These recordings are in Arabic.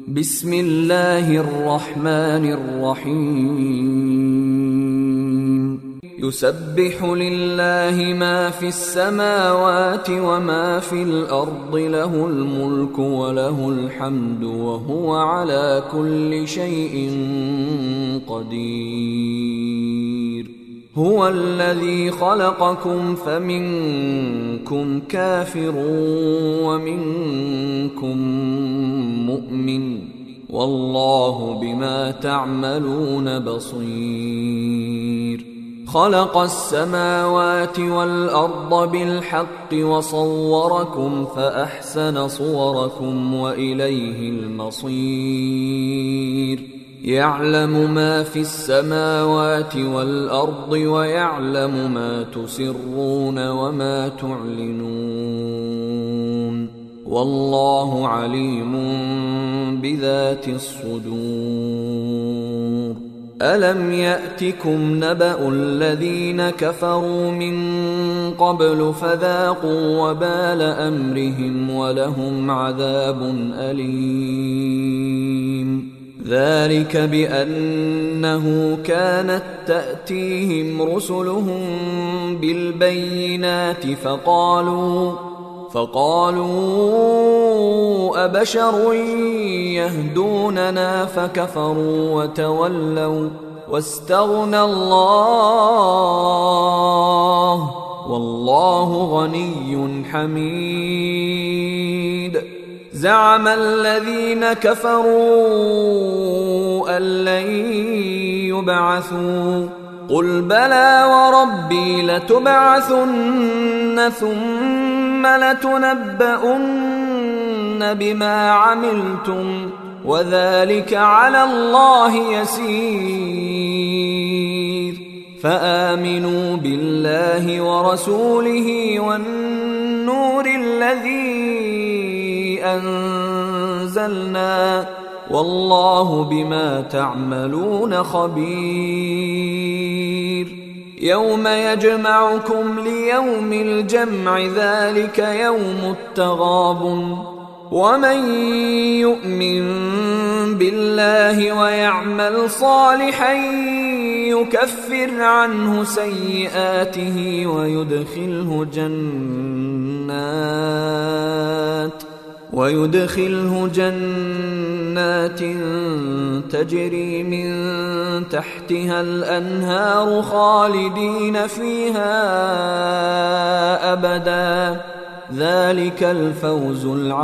بسم الله الرحمن الرحيم يسبح لله ما في السماوات وما في الأرض له الملك وله الحمد وهو على كل شيء قدير هو الذي خلقكم فمنكم كافر ومنكم مؤمن والله بما تعملون بصير خلق السماوات والأرض بالحق وصوركم فأحسن صوركم وإليه المصير يعلم ما في السماوات والأرض ويعلم ما تسرون وما تعلنون والله عليم بذات الصدور ألم يأتكم نبأ الذين كفروا من قبل فذاقوا وبال أمرهم ولهم عذاب أليم ذلك بأنه كانت تأتيهم رسلهم بالبينات فقالوا أبشر يهدوننا فكفروا وتولوا واستغنى الله والله غني حميد زعم الذين كفروا أن لن يبعثوا قل بلى وربي لتبعثن ثم لتنبؤن بما عملتم وذلك على الله يسير فآمنوا بالله ورسوله والنور الذي أنزلنا والله بما تعملون خبير يوم يجمعكم ليوم الجمع ذلك يوم التغابن ومن يؤمن بالله ويعمل صالحا يكفر عنه سيئاته ويدخله جنات تجري من تحتها الأنهار خالدين فيها أبدا ذلك الفوز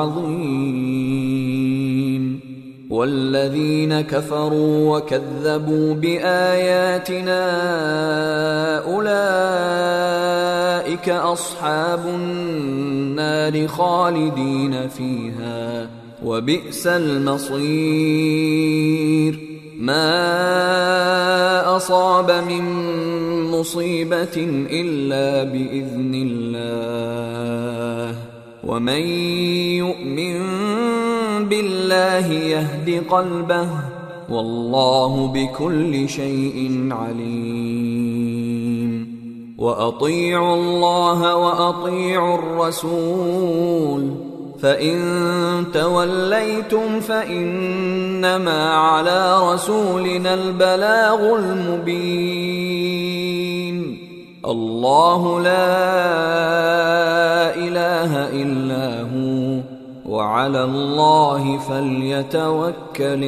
العظيم والذين كفروا وكذبوا بآياتنا أولئك أصحاب النار خالدين فيها وبئس المصير ما أصاب من مصيبة إلا بإذن الله ومن يؤمن بالله يهد قلبه والله بكل شيء عليم وأطيعوا الله وأطيعوا الرسول فإن توليتم فإنما على رسولنا البلاغ المبين الله لا إله إلا هو وعلى الله فليتوكل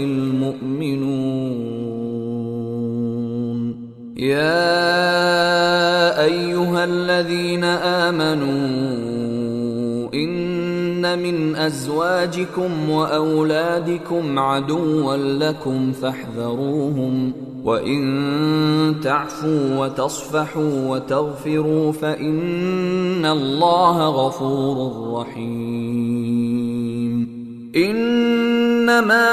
المؤمنون يا أيها الذين آمنوا إن من أزواجكم وأولادكم عدوا لكم فاحذروهم وإن تعفوا وتصفحوا وتغفروا فإن الله غفور رحيم إنما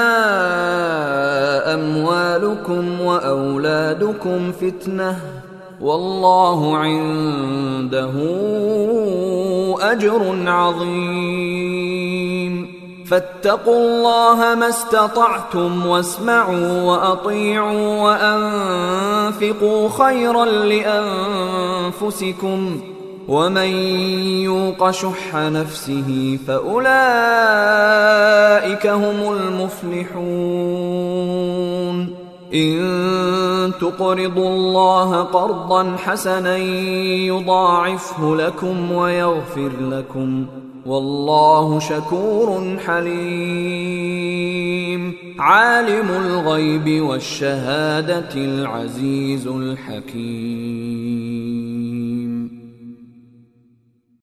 أموالكم وأولادكم فتنة والله عنده أجر عظيم فاتقوا الله ما استطعتم واسمعوا وأطيعوا وأنفقوا خيرا لأنفسكم ومن يوق شح نفسه فأولئك هم المفلحون إن تقرضوا الله قرضا حسنا يضاعفه لكم ويغفر لكم والله شكور حليم عالم الغيب والشهادة العزيز الحكيم